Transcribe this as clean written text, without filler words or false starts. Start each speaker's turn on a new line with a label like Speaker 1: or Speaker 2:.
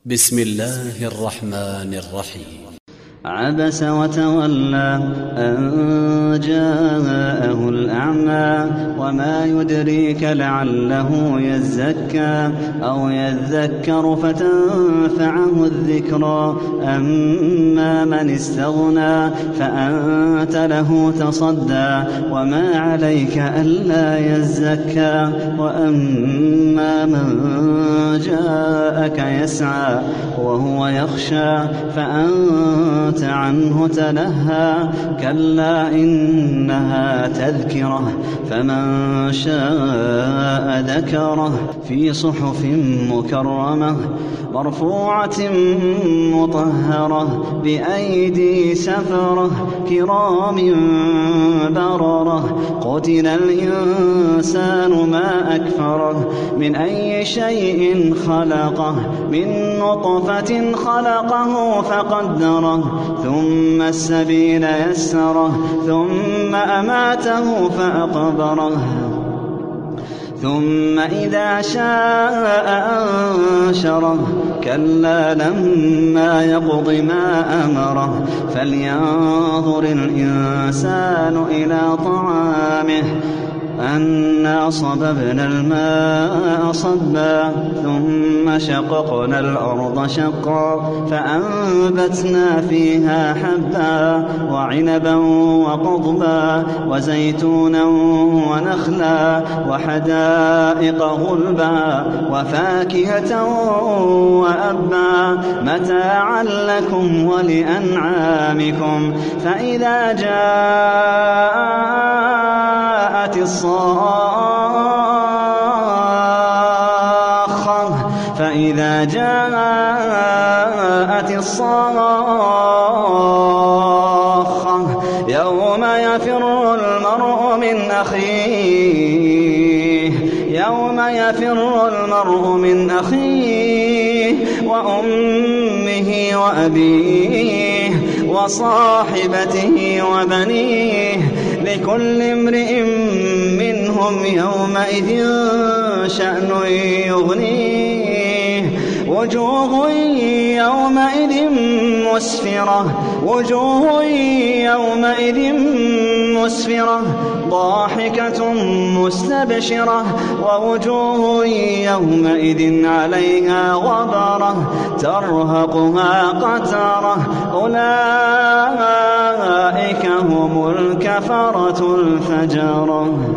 Speaker 1: بسم الله الرحمن الرحيم.
Speaker 2: عبس وتولى أن جاءه الأعمى وما يدريك لعله يزكى أو يذكر فتنفعه الذكرى أما من استغنى فأنت له تصدى وما عليك ألا يزكى وأما من جاءك يسعى وهو يخشى فأنت عنه تلهى كلا إنها تذكرة فمن شاء ذكره في صحف مكرمة مرفوعة مطهرة بأيدي سفرة كرام بررة قتل الإنسان ما أكفره من أي شيء خلقه من نطفة خلقه فقدره ثم السبيل يسره ثم أماته فأقبره ثم إذا شاء أنشره كلا لما يقض ما أمره فلينظر الإنسان إلى طعامه أنا صببنا الماء صبا ثم شققنا الأرض شقا فأنبتنا فيها حبا وعنبا وقضبا وزيتونا ونخلا وحدائق غلبا وفاكهة وأبا متاعا لكم ولأنعامكم فإذا جاءت الصاخة يوم يفر المرء من أخيه وأمه وأبيه وصاحبته وبنيه لكل امرئ منهم يومئذ شأن يغنيه وجوه يومئذ مسفرة ضاحكة مستبشرة ووجوه يومئذ عليها غبرة ترهقها قترة أولئك هم الكفرة الفجرة.